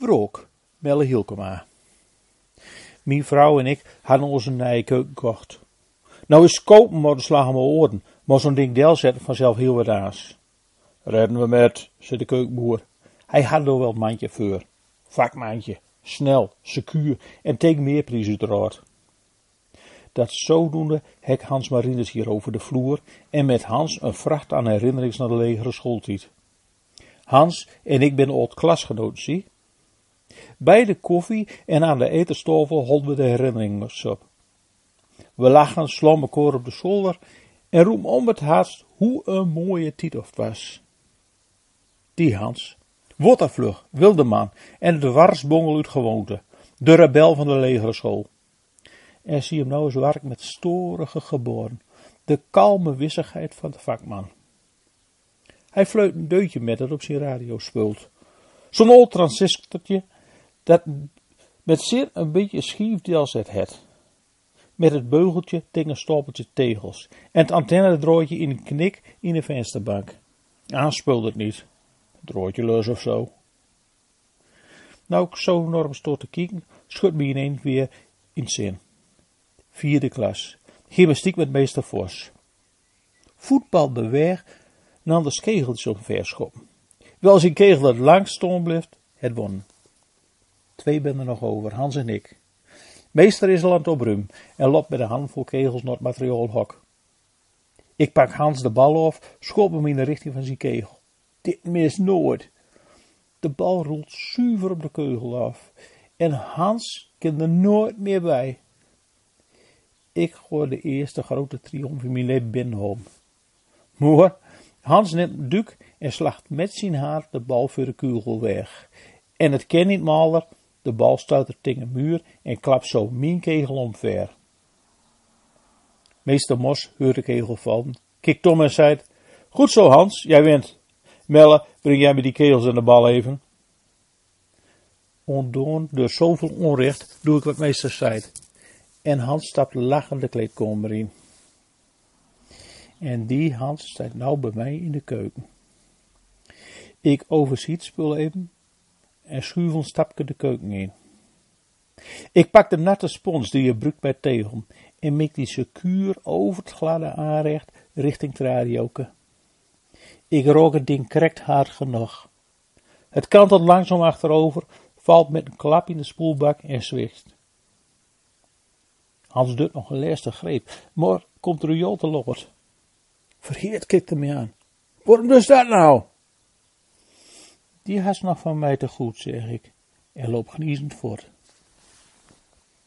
Wrook, Melle Hielkema. Mijn vrouw en ik hadden onze nieuwe keuken gekocht. Nou is kopen maar de slag aan mijn oren, maar zo'n ding del zetten vanzelf heel wat aans. Redden we met, zei de keukenboer. Hij had er wel een mandje voor. Vakmandje, snel, secuur en tegen meerprijs uiteraard. Dat zodoende hek Hans Marines hier over de vloer en met Hans een vracht aan herinnerings naar de legere schooltijd. Hans en ik ben oud klasgenoten, zie. Bij de koffie en aan de etenstafel holden we de herinneringen op. We lachen, slaan elkaar op de schouder en roepen om het hardst hoe een mooie tijd het was. Die Hans, Wottervlug, wilde man en de dwarsbongel uit gewoonte, de rebel van de legere school. En zie hem nou eens werk met storige geboren, de kalme wissigheid van de vakman. Hij fluit een deutje met dat op zijn radio speelt. Zo'n oud transistortje, dat met zeer een beetje schiefdeel zet het. Met het beugeltje tegen een stapeltje tegels. En het antennedrooitje in een knik in de vensterbank. Aanspeelt het niet. Drooitje los of zo. Nou ik zo enorm stoor te kijken, schudt me ineens weer in zin. 4e klas. Gymnastiek met meester Vos. Voetbal beweeg, nam de kegeltjes omverschoppen. Wel als een kegel het lang staan blijft, het won. 2 ben er nog over, Hans en ik. Meester is al aan het opruimen en loopt met een handvol kegels naar het materiaalhok. Ik pak Hans de bal af, schop hem in de richting van zijn kegel. Dit mist nooit. De bal rolt zuiver op de kegel af en Hans kan er nooit meer bij. Ik gooi de eerste grote triomf in mijn leven binnen. Maar Hans neemt een duik en slacht met zijn haar de bal voor de kegel weg. En het ken niet maler, de bal stuit tegen een muur en klapt zo mijn kegel omver. Meester Mos hoort de kegel vallen, kikt om en zei: goed zo Hans, jij wint. Melle, breng jij me die kegels en de bal even. Ontdoen door zoveel onrecht doe ik wat meester zei. En Hans stapt lachend de kleedkamer in. En die Hans staat nou bij mij in de keuken. Ik overzie het spul even en schuif een stapje de keuken in. Ik pak de natte spons die je brukt bij tegel en mik die secuur over het gladde aanrecht richting het radioke. Ik rook het ding krekt hard genoeg. Het kantelt langzaam achterover, valt met een klap in de spoelbak en zwicht. Hans doet nog een laatste greep, maar komt er jool te lood. Vergeet kikt hem me aan. Waarom dus dat nou? Die has nog van mij te goed, zeg ik, en loop geniezend voort.